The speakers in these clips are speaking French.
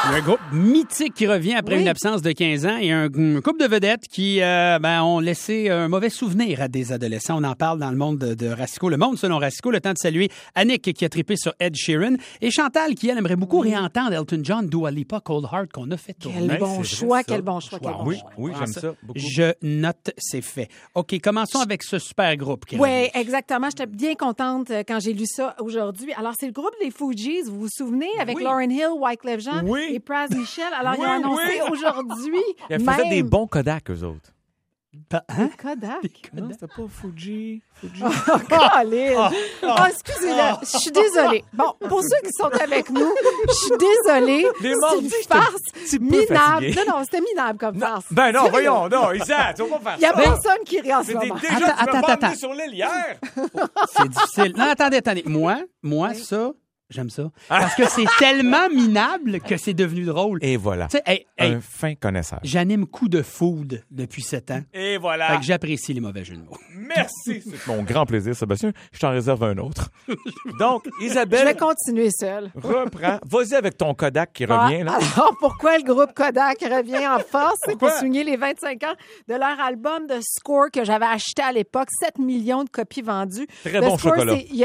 Il y a un groupe mythique qui revient après une absence de 15 ans et un couple de vedettes qui ont laissé un mauvais souvenir à des adolescents. On en parle dans le monde de Racicot. Le monde selon Racicot. Le temps de saluer Annick qui a trippé sur Ed Sheeran et Chantal qui, elle, aimerait beaucoup réentendre Elton John, Dua Lipa, Cold Heart qu'on a fait tourner. Quel bon choix, quel bon choix. Oui, j'aime ça beaucoup. Je note, c'est fait. OK, commençons avec ce super groupe. Oui, exactement. J'étais bien contente quand j'ai lu ça aujourd'hui. Alors, c'est le groupe des Fugees, vous vous souvenez, avec Lauryn Hill, Wyclef Jean et Pras Michel. Alors, ils ont annoncé aujourd'hui. Ils faisaient des bons Kodak, eux autres. Kodak? Non, c'était pas Fuji. Oh, Colin! Excusez-le, je suis désolée. Bon, pour ceux qui sont avec nous, je suis désolée. C'est une farce minable. Non, c'était minable comme farce. Ben non, voyons, non, Isa, tu vas pas faire ça. Il y a personne qui rit en ce moment. Déjà, tu m'as pas amené sur l'île hier. C'est difficile. Non, attendez. Moi, ça... J'aime ça. Parce que c'est tellement minable que c'est devenu drôle. Et voilà. Un fin connaisseur. J'anime Coup de Food depuis 7 ans. Et voilà. Fait que j'apprécie les mauvais jeux de mots. Merci. C'est mon grand plaisir, Sébastien. Je t'en réserve un autre. Donc, Isabelle... Je vais continuer seule. Reprends. Vas-y avec ton Kodak qui revient. Là. Alors, pourquoi le groupe Kodak revient en force? C'est pour souligner les 25 ans de leur album de Score que j'avais acheté à l'époque. 7 millions de copies vendues. Très bon Score, chocolat. Il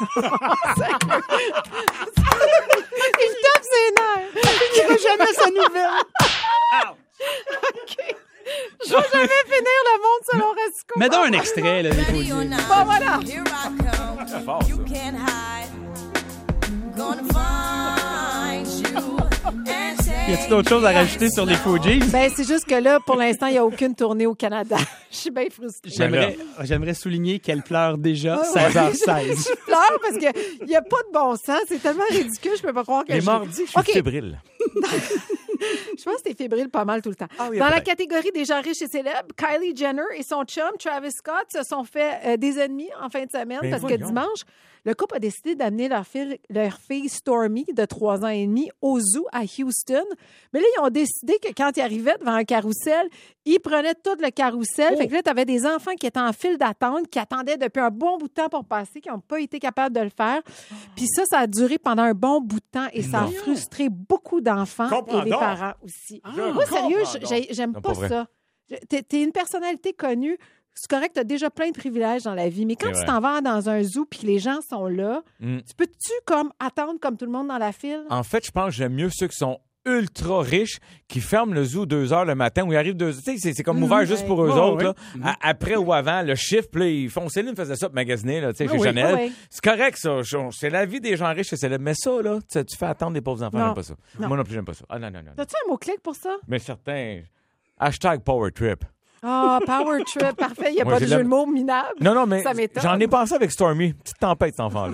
tape ses nerfs. Il ne jamais sa nouvelle. OK. Je vais jamais finir le monde selon Racicot. Mets donc un extrait, là, des Fugees. Bon, voilà. C'est fort, Y a-t-il d'autres choses à rajouter sur les Fugees? Ben, c'est juste que là, pour l'instant, il n'y a aucune tournée au Canada. Je suis bien frustrée. J'aimerais souligner qu'elle pleure déjà 16h16. Je pleure parce qu'il n'y a pas de bon sens. C'est tellement ridicule, je peux pas croire que Les mardis, je suis fébrile. Je pense que t'es fébrile pas mal tout le temps. Dans la catégorie des gens riches et célèbres, Kylie Jenner et son chum Travis Scott se sont fait des ennemis en fin de semaine parce que dimanche, le couple a décidé d'amener leur fille Stormy, de 3 ans et demi, au zoo à Houston. Mais là, ils ont décidé que quand ils arrivaient devant un carrousel, ils prenaient tout le carrousel. Fait que là, tu avais des enfants qui étaient en file d'attente, qui attendaient depuis un bon bout de temps pour passer, qui n'ont pas été capables de le faire. Puis ça a duré pendant un bon bout de temps et ça a frustré beaucoup d'enfants et les parents aussi. Moi, sérieux, j'aime pas ça. T'es une personnalité connue. C'est correct, tu as déjà plein de privilèges dans la vie, mais quand tu t'en vas dans un zoo puis que les gens sont là, tu peux-tu comme attendre comme tout le monde dans la file? En fait, je pense que j'aime mieux ceux qui sont ultra riches, qui ferment le zoo 2 heures le matin, où ils arrivent 2 heures. Tu sais, c'est comme ouvert juste pour eux autres. Là. Après ou avant, le chiffre, là, ils font... Céline faisait ça pour magasiner, là, tu sais, chez Chanel. C'est correct, ça. C'est la vie des gens riches et célèbres. Mais ça, là, tu fais attendre des pauvres enfants, j'aime pas ça. Moi non plus, j'aime pas ça. Ah non. T'as-tu un mot-clic pour ça? Mais certain. #PowerTrip. Power Trip, parfait. Il n'y a pas de jeu de mots minable. Non, mais ça m'étonne. J'en ai pensé avec Stormy. Petite tempête, cet enfant-là.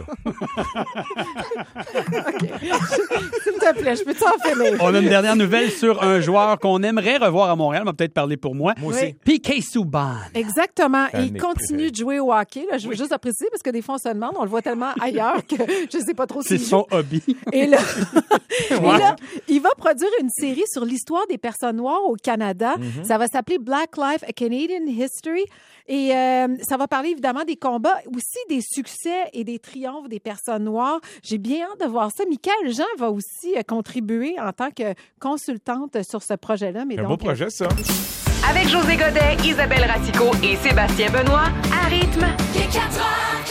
OK. S'il te plaît, je peux t'en finir. On a une dernière nouvelle sur un joueur qu'on aimerait revoir à Montréal. On va peut-être parler pour moi. Moi aussi. P.K. Subban. Exactement. Et il continue de jouer au hockey. Là, je veux juste apprécier parce que des fois, on se demande, on le voit tellement ailleurs que je ne sais pas trop si c'est son hobby. Et là, il va produire une série sur l'histoire des personnes noires au Canada. Ça va s'appeler Black Lives a Canadian History. Et ça va parler évidemment des combats, aussi des succès et des triomphes des personnes noires. J'ai bien hâte de voir ça. Michaël Jean va aussi contribuer en tant que consultante sur ce projet-là. Mais un beau projet, ça. Avec José Godet, Isabelle Racicot et Sébastien Benoît, à rythme.